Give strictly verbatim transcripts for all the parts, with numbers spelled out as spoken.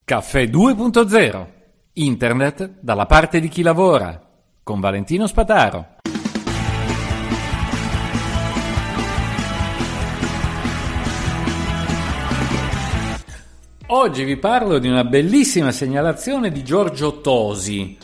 Caffè due punto zero. Internet dalla parte di chi lavora. Con Valentino Spataro. Oggi vi parlo di una bellissima segnalazione di Giorgio Tosi,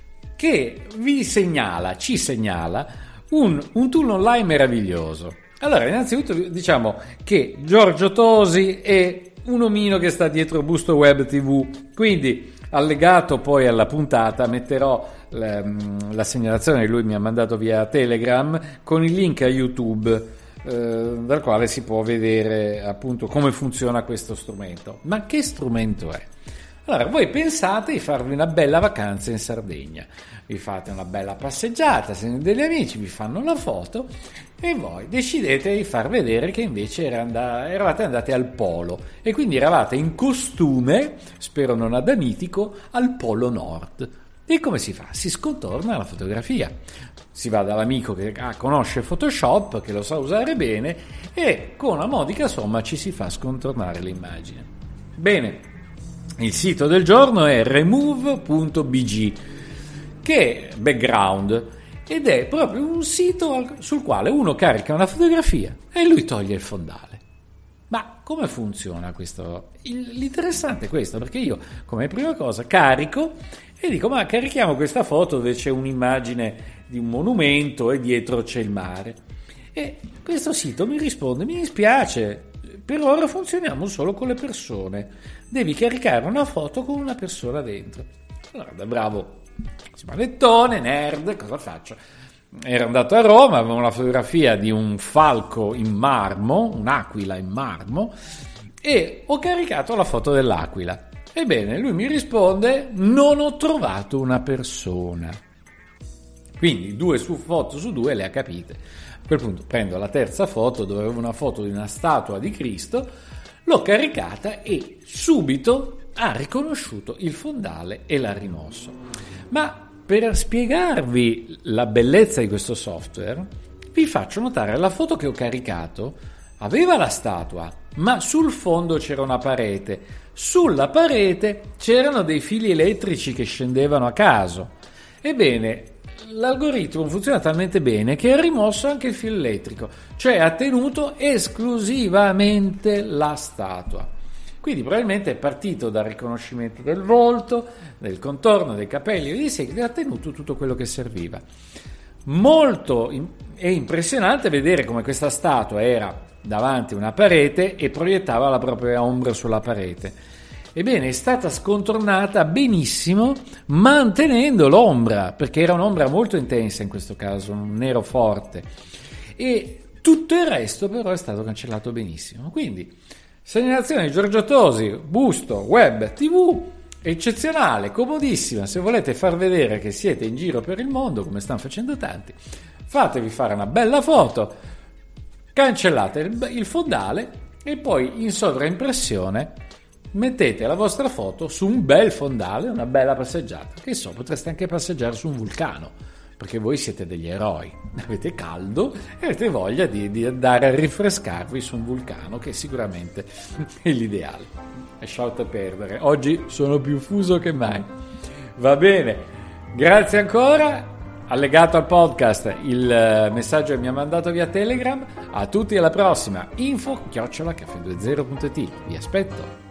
che vi segnala, ci segnala, un, un tool online meraviglioso. Allora, innanzitutto diciamo che Giorgio Tosi è un omino che sta dietro Busto Web tivù, quindi allegato poi alla puntata metterò la, la segnalazione che lui mi ha mandato via Telegram con il link a YouTube, eh, dal quale si può vedere appunto come funziona questo strumento. Ma che strumento è? Allora, voi pensate di farvi una bella vacanza in Sardegna, vi fate una bella passeggiata, se degli amici vi fanno la foto e voi decidete di far vedere che invece era and- eravate andati al polo e quindi eravate in costume, spero non adamitico, al polo nord. E come si fa? Si scontorna la fotografia. Si va dall'amico che ah, conosce Photoshop, che lo sa usare bene, e con una modica somma ci si fa scontornare l'immagine. Bene. Il sito del giorno è remove punto b g, che è background, ed è proprio un sito sul quale uno carica una fotografia e lui toglie il fondale. Ma come funziona questo? L'interessante è questo, perché io come prima cosa carico e dico ma carichiamo questa foto dove c'è un'immagine di un monumento e dietro c'è il mare. E questo sito mi risponde: mi dispiace, per ora funzioniamo solo con le persone, devi caricare una foto con una persona dentro. Allora, da bravo manettone, nerd, cosa faccio? Ero andato a Roma, avevo una fotografia di un falco in marmo, un'aquila in marmo, e ho caricato la foto dell'aquila. Ebbene, lui mi risponde: non ho trovato una persona. Quindi due su foto su due le ha capite. A quel punto prendo la terza foto, dove avevo una foto di una statua di Cristo, l'ho caricata e subito ha riconosciuto il fondale e l'ha rimosso. Ma per spiegarvi la bellezza di questo software, vi faccio notare la foto che ho caricato aveva la statua, ma sul fondo c'era una parete. Sulla parete c'erano dei fili elettrici che scendevano a caso. Ebbene, l'algoritmo funziona talmente bene che ha rimosso anche il filo elettrico, cioè ha tenuto esclusivamente la statua. Quindi probabilmente è partito dal riconoscimento del volto, del contorno, dei capelli e dei segni, e ha tenuto tutto quello che serviva. Molto in- è impressionante vedere come questa statua era davanti a una parete e proiettava la propria ombra sulla parete. Ebbene, è stata scontornata benissimo mantenendo l'ombra, perché era un'ombra molto intensa in questo caso, un nero forte, e tutto il resto però è stato cancellato benissimo. Quindi segnalazione di Giorgio Tosi, Busto Web tivù, eccezionale, comodissima. Se volete far vedere che siete in giro per il mondo, come stanno facendo tanti, fatevi fare una bella foto, cancellate il, il fondale e poi in sovraimpressione mettete la vostra foto su un bel fondale, una bella passeggiata. Che so, potreste anche passeggiare su un vulcano, perché voi siete degli eroi, avete caldo e avete voglia di, di andare a rinfrescarvi su un vulcano, che sicuramente è l'ideale. Lasciate perdere, oggi sono più fuso che mai. Va bene, grazie ancora. Allegato al podcast il messaggio che mi ha mandato via Telegram. A tutti, alla prossima. Info chiocciola caffè due zero punto it. Vi aspetto.